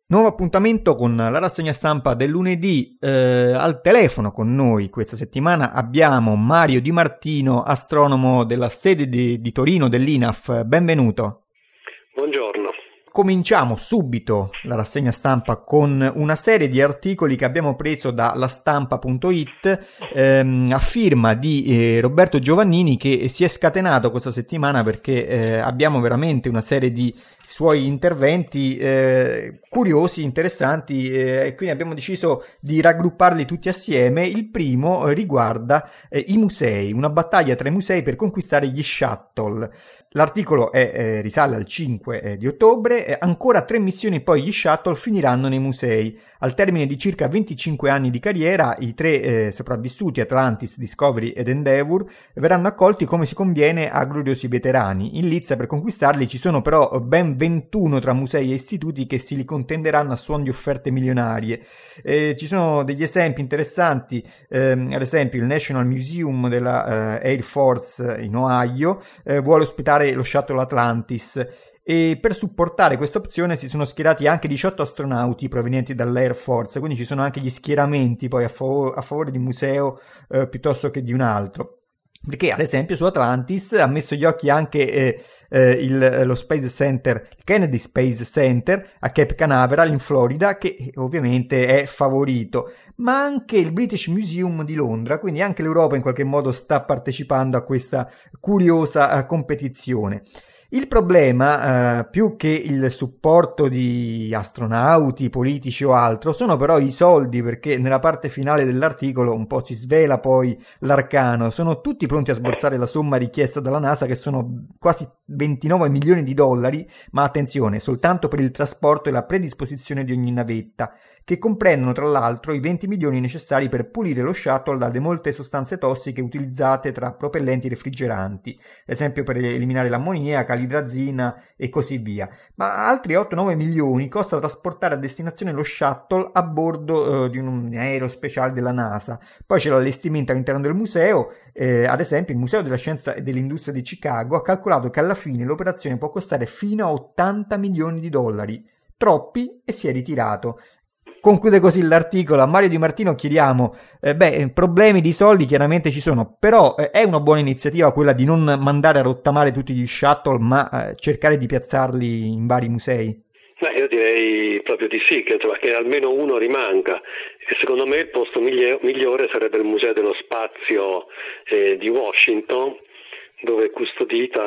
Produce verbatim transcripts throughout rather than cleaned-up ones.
Nuovo appuntamento con la rassegna stampa del lunedì. Eh, al telefono con noi questa settimana abbiamo Mario Di Martino, astronomo della sede di, di Torino dell'I N A F. Benvenuto. Buongiorno. Cominciamo subito la rassegna stampa con una serie di articoli che abbiamo preso da lastampa punto it ehm, a firma di eh, Roberto Giovannini, che si è scatenato questa settimana perché eh, abbiamo veramente una serie di suoi interventi eh, curiosi, interessanti, eh, e quindi abbiamo deciso di raggrupparli tutti assieme. Il primo eh, riguarda eh, i musei, una battaglia tra i musei per conquistare gli shuttle. L'articolo è, eh, risale al cinque eh, di ottobre. Eh, ancora tre missioni, poi gli shuttle finiranno nei musei. Al termine di circa venticinque anni di carriera, i tre eh, sopravvissuti, Atlantis, Discovery ed Endeavour, verranno accolti come si conviene a gloriosi veterani. In lizza per conquistarli ci sono però ben ventuno tra musei e istituti che si li contenderanno a suon di offerte milionarie. Eh, ci sono degli esempi interessanti, ehm, ad esempio il National Museum della eh, Air Force in Ohio eh, vuole ospitare lo shuttle Atlantis. E per supportare questa opzione si sono schierati anche diciotto astronauti provenienti dall'Air Force, quindi ci sono anche gli schieramenti poi a, fav- a favore di un museo eh, piuttosto che di un altro. Perché ad esempio su Atlantis ha messo gli occhi anche eh, eh, il, lo Space Center, il Kennedy Space Center a Cape Canaveral in Florida, che ovviamente è favorito, ma anche il British Museum di Londra, quindi anche l'Europa in qualche modo sta partecipando a questa curiosa eh, competizione. Il problema, eh, più che il supporto di astronauti, politici o altro, sono però i soldi, perché nella parte finale dell'articolo un po' si svela poi l'arcano. Sono tutti pronti a sborsare la somma richiesta dalla NASA, che sono quasi ventinove milioni di dollari, ma attenzione, soltanto per il trasporto e la predisposizione di ogni navetta, che comprendono tra l'altro i venti milioni necessari per pulire lo shuttle dalle molte sostanze tossiche utilizzate tra propellenti e refrigeranti, ad esempio per eliminare l'ammoniaca, l'idrazina e così via. Ma altri otto nove milioni costa trasportare a destinazione lo shuttle a bordo eh, di un aereo speciale della NASA. Poi c'è l'allestimento all'interno del museo, eh, ad esempio il Museo della Scienza e dell'Industria di Chicago ha calcolato che alla fine l'operazione può costare fino a ottanta milioni di dollari, troppi, e si è ritirato. Conclude così l'articolo. A Mario Di Martino chiediamo, eh, beh, problemi di soldi chiaramente ci sono, però eh, è una buona iniziativa quella di non mandare a rottamare tutti gli shuttle, ma eh, cercare di piazzarli in vari musei? Beh, io direi proprio di sì, che, insomma, che almeno uno rimanga. E secondo me il posto migli- migliore sarebbe il Museo dello Spazio eh, di Washington, dove è custodita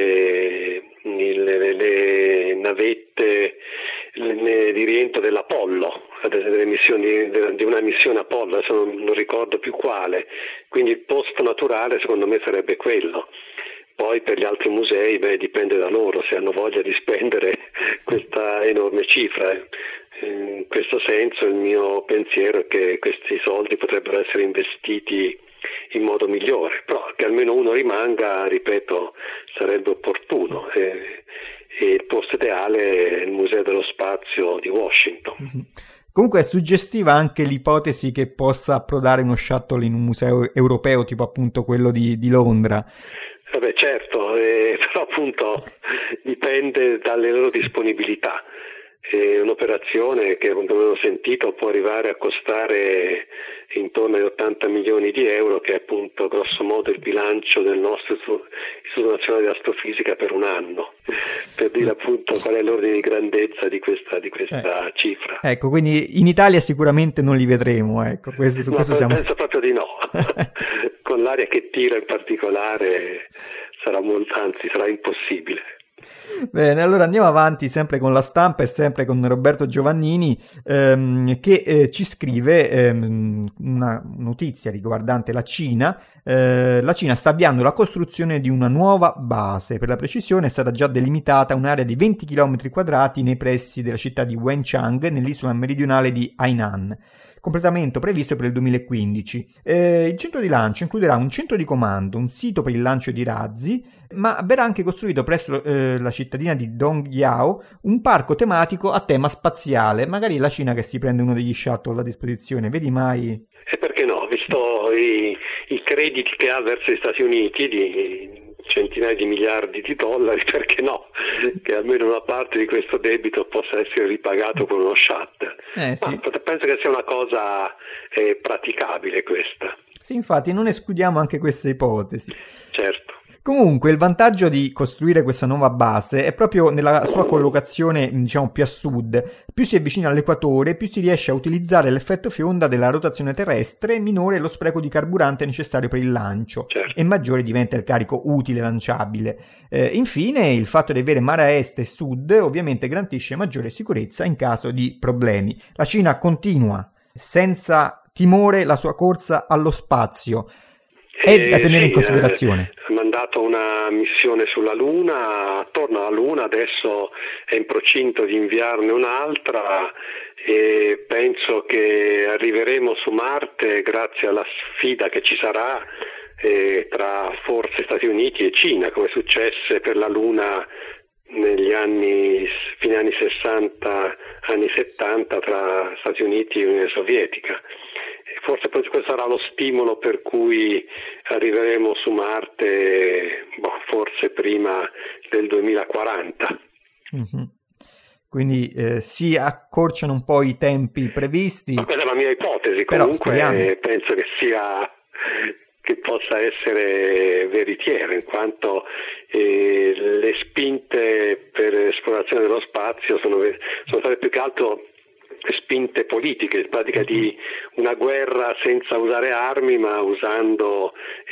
anche il, le, le navette le, di rientro dell'Apollo, delle missioni, di una missione Apollo, adesso non, non ricordo più quale, quindi il posto naturale secondo me sarebbe quello. Poi per gli altri musei, beh, dipende da loro se hanno voglia di spendere questa enorme cifra. In questo senso il mio pensiero è che questi soldi potrebbero essere investiti in modo migliore, però che almeno uno rimanga, ripeto, sarebbe opportuno. E, e il posto ideale è il Museo dello Spazio di Washington. Mm-hmm. Comunque è suggestiva anche l'ipotesi che possa approdare uno shuttle in un museo europeo, tipo appunto quello di, di Londra. Vabbè, certo, eh, però appunto dipende dalle loro disponibilità. È un'operazione che, come avevo sentito, può arrivare a costare intorno ai ottanta milioni di euro, che è appunto grosso modo il bilancio del nostro Istituto Nazionale di Astrofisica per un anno, per dire appunto qual è l'ordine di grandezza di questa, di questa eh. cifra. Ecco, quindi in Italia sicuramente non li vedremo, ecco, questo, su no, questo siamo... penso proprio di no. Con l'aria che tira in particolare sarà molto, anzi sarà impossibile. Bene, allora andiamo avanti sempre con la stampa e sempre con Roberto Giovannini, ehm, che eh, ci scrive ehm, una notizia riguardante la Cina. Eh, la Cina sta avviando la costruzione di una nuova base. Per la precisione è stata già delimitata un'area di venti chilometri quadrati nei pressi della città di Wenchang, nell'isola meridionale di Hainan. Completamento previsto per il duemilaquindici. Eh, il centro di lancio includerà un centro di comando, un sito per il lancio di razzi, ma verrà anche costruito presso eh, la cittadina di Dongyao un parco tematico a tema spaziale. Magari è la Cina che si prende uno degli shuttle a disposizione, vedi mai? E perché no, visto i, i crediti che ha verso gli Stati Uniti di, centinaia di miliardi di dollari, perché no, che almeno una parte di questo debito possa essere ripagato con uno shuttle. Eh, sì. Ma penso che sia una cosa eh, praticabile questa. Sì, infatti non escludiamo anche questa ipotesi. Certo. Comunque il vantaggio di costruire questa nuova base è proprio nella sua collocazione, diciamo, più a sud. Più si è vicino all'equatore, più si riesce a utilizzare l'effetto fionda della rotazione terrestre, minore è lo spreco di carburante necessario per il lancio, certo. E maggiore diventa il carico utile lanciabile. Eh, infine, il fatto di avere mare a est e sud ovviamente garantisce maggiore sicurezza in caso di problemi. La Cina continua senza timore la sua corsa allo spazio. È Eh, da tenere sì, in considerazione. Ha mandato una missione sulla Luna, attorno alla Luna, adesso è in procinto di inviarne un'altra e penso che arriveremo su Marte grazie alla sfida che ci sarà eh, tra forse Stati Uniti e Cina, come successe per la Luna negli anni, fine anni sessanta, anni settanta tra Stati Uniti e Unione Sovietica. Forse questo sarà lo stimolo per cui arriveremo su Marte, boh, forse prima del duemilaquaranta. Mm-hmm. Quindi eh, si accorciano un po' i tempi previsti. Ma questa è la mia ipotesi, comunque penso che sia che possa essere veritiero, in quanto eh, le spinte per l'esplorazione dello spazio sono, sono state più che altro spinte politiche, in pratica di una guerra senza usare armi ma usando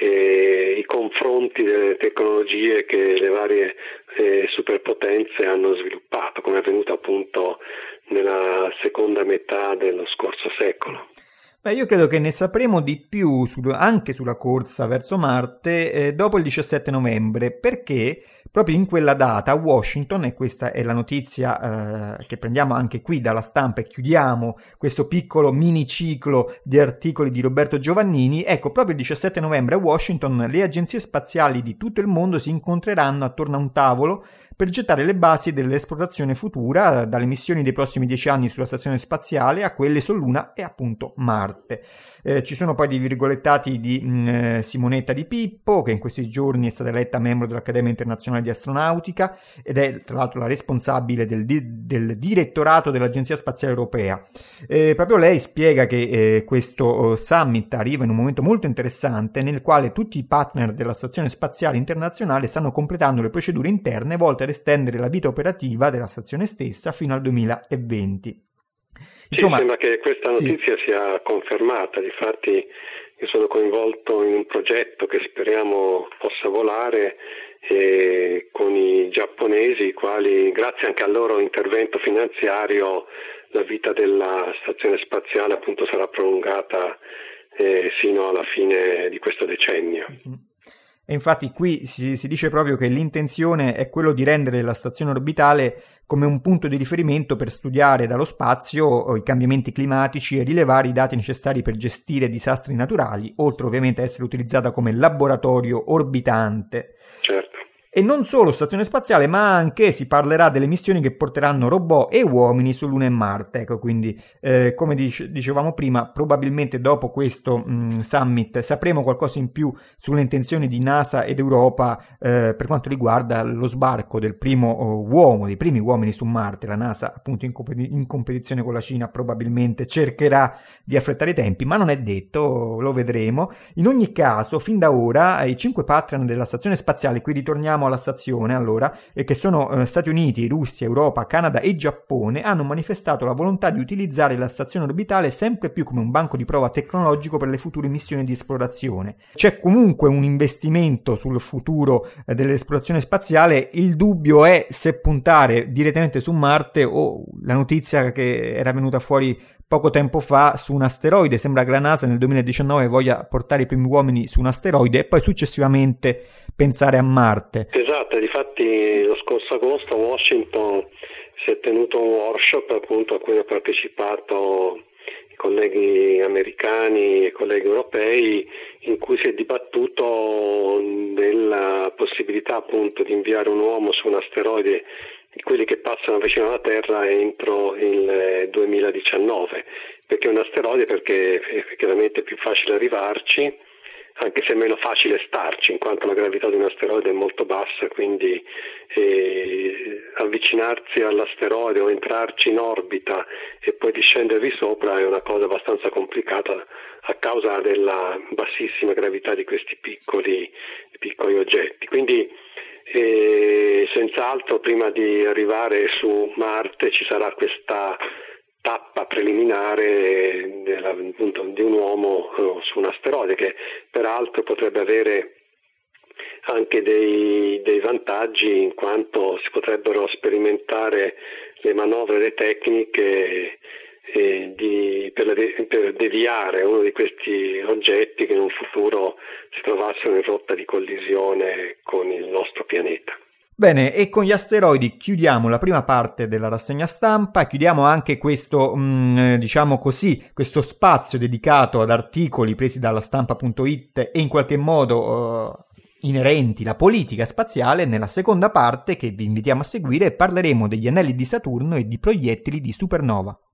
eh, i confronti delle tecnologie che le varie eh, superpotenze hanno sviluppato, come è avvenuto appunto nella seconda metà dello scorso secolo. Beh, io credo che ne sapremo di più su, anche sulla corsa verso Marte eh, dopo il diciassette novembre, perché proprio in quella data a Washington, e questa è la notizia eh, che prendiamo anche qui dalla stampa e chiudiamo questo piccolo mini ciclo di articoli di Roberto Giovannini, ecco, proprio il diciassette novembre a Washington le agenzie spaziali di tutto il mondo si incontreranno attorno a un tavolo per gettare le basi dell'esplorazione futura, dalle missioni dei prossimi dieci anni sulla stazione spaziale a quelle su Luna e appunto Marte. Eh, ci sono poi dei virgolettati di mh, Simonetta Di Pippo, che in questi giorni è stata eletta membro dell'Accademia Internazionale di Astronautica ed è tra l'altro la responsabile del, di- del direttorato dell'Agenzia Spaziale Europea. Eh, proprio lei spiega che eh, questo uh, summit arriva in un momento molto interessante nel quale tutti i partner della Stazione Spaziale Internazionale stanno completando le procedure interne volte ad estendere la vita operativa della stazione stessa fino al duemilaventi. Insomma, sì, sembra che questa notizia sì. sia confermata, difatti io sono coinvolto in un progetto che speriamo possa volare eh, con i giapponesi, i quali grazie anche al loro intervento finanziario la vita della stazione spaziale appunto sarà prolungata eh, sino alla fine di questo decennio. Mm-hmm. E infatti qui si, si dice proprio che l'intenzione è quello di rendere la stazione orbitale come un punto di riferimento per studiare dallo spazio i cambiamenti climatici e rilevare i dati necessari per gestire disastri naturali, oltre ovviamente a essere utilizzata come laboratorio orbitante. Certo. E non solo stazione spaziale, ma anche si parlerà delle missioni che porteranno robot e uomini su Luna e Marte. Ecco, quindi, eh, come dice, dicevamo prima, probabilmente dopo questo mh, summit sapremo qualcosa in più sulle intenzioni di NASA ed Europa eh, per quanto riguarda lo sbarco del primo oh, uomo, dei primi uomini su Marte. La NASA, appunto, in, comp- in competizione con la Cina, probabilmente cercherà di affrettare i tempi, ma non è detto, lo vedremo. In ogni caso, fin da ora, i cinque partner della stazione spaziale, qui ritorniamo alla stazione allora, e che sono eh, Stati Uniti, Russia, Europa, Canada e Giappone, hanno manifestato la volontà di utilizzare la stazione orbitale sempre più come un banco di prova tecnologico per le future missioni di esplorazione. C'è comunque un investimento sul futuro eh, dell'esplorazione spaziale, il dubbio è se puntare direttamente su Marte o la notizia che era venuta fuori poco tempo fa su un asteroide. Sembra che la NASA nel duemiladiciannove voglia portare i primi uomini su un asteroide e poi successivamente pensare a Marte. Esatto, difatti lo scorso agosto a Washington si è tenuto un workshop appunto a cui hanno partecipato i colleghi americani e colleghi europei, in cui si è dibattuto della possibilità appunto di inviare un uomo su un asteroide di quelli che passano vicino alla Terra entro il duemiladiciannove. Perché un asteroide? Perché effettivamente è più facile arrivarci anche se è meno facile starci, in quanto la gravità di un asteroide è molto bassa, quindi eh, avvicinarsi all'asteroide o entrarci in orbita e poi discendervi sopra è una cosa abbastanza complicata a causa della bassissima gravità di questi piccoli, piccoli oggetti. Quindi eh, senz'altro prima di arrivare su Marte ci sarà questa tappa preliminare della, appunto, di un uomo uh, su un asteroide, che peraltro potrebbe avere anche dei, dei vantaggi, in quanto si potrebbero sperimentare le manovre, le tecniche eh, di, per, le, per deviare uno di questi oggetti che in un futuro si trovassero in rotta di collisione con il nostro pianeta. Bene, e con gli asteroidi chiudiamo la prima parte della rassegna stampa, chiudiamo anche questo, mh, diciamo così, questo spazio dedicato ad articoli presi dalla stampa punto it e in qualche modo uh, inerenti alla politica spaziale. Nella seconda parte, che vi invitiamo a seguire, parleremo degli anelli di Saturno e di proiettili di supernova.